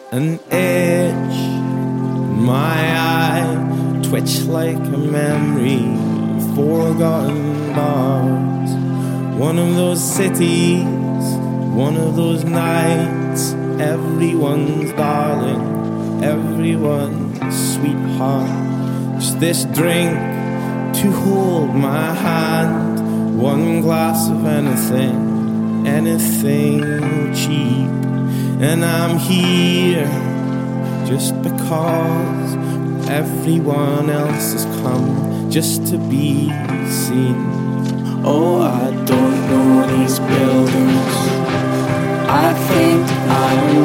An itch in my eye, twitch like a memory of forgotten bars. One of those cities, one of those nights, everyone's darling, everyone's sweetheart. Just this drink to hold my hand, one glass of anything, anything cheap. And I'm here just because everyone else has come just to be seen. Oh, I don't know these buildings, I think I'm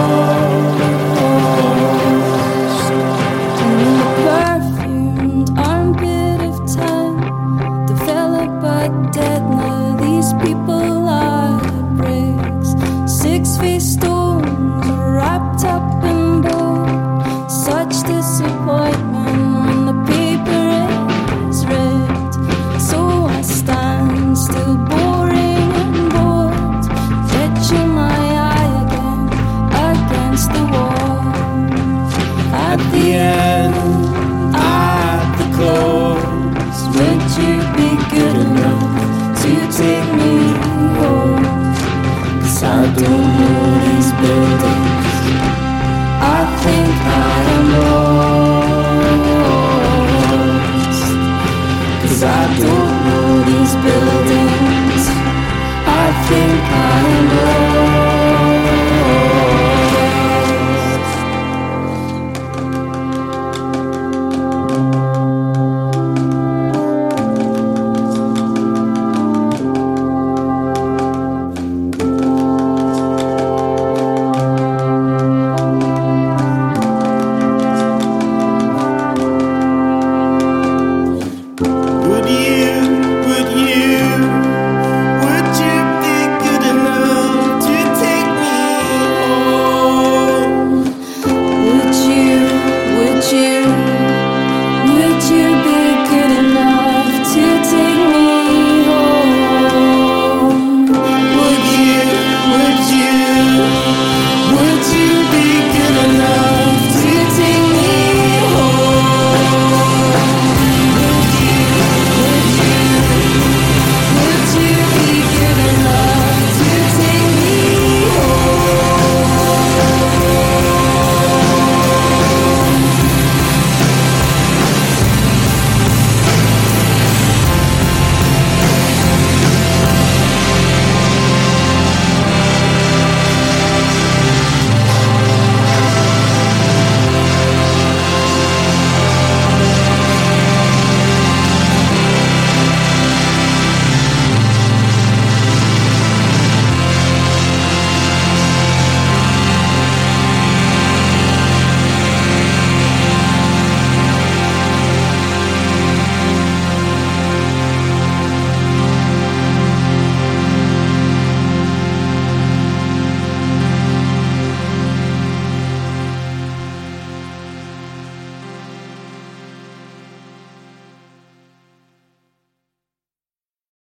lost. In the perfumed armpit of time, developed by dead. Now these people are bricks, 6 feet stones wrapped up in bone. Such disappointment when the paper is ripped. So I stand still, boring and bored, catching my eye again against the wall. At the end, at the close, Would you be good enough to take me home? 'Cause I don't